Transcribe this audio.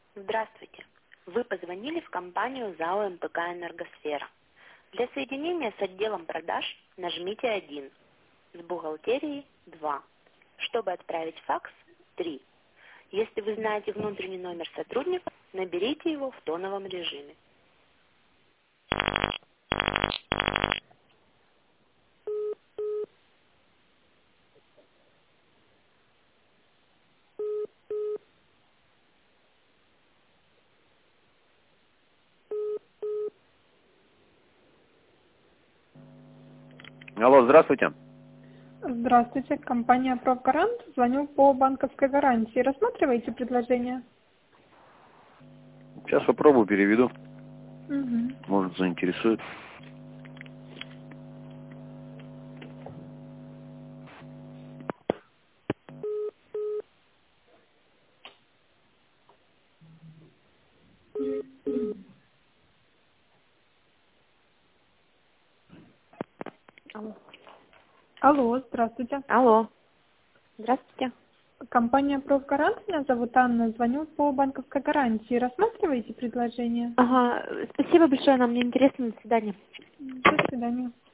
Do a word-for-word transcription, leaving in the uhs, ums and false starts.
Здравствуйте. Вы позвонили в компанию ЗАО МПК «Энергосфера». Для соединения с отделом продаж нажмите один, с бухгалтерией два. Чтобы отправить факс три. Если вы знаете внутренний номер сотрудника, наберите его в тоновом режиме. Алло, здравствуйте. Здравствуйте, компания «Профгарант». Звоню по банковской гарантии. Рассматриваете предложение? Сейчас попробую, переведу. Угу. Может, заинтересует. Алло. Алло, здравствуйте. Алло. Здравствуйте. Компания «Профгарант». Меня зовут Анна. Звоню по банковской гарантии. Рассматриваете предложение? Ага, спасибо большое, нам не интересно. До свидания. До свидания.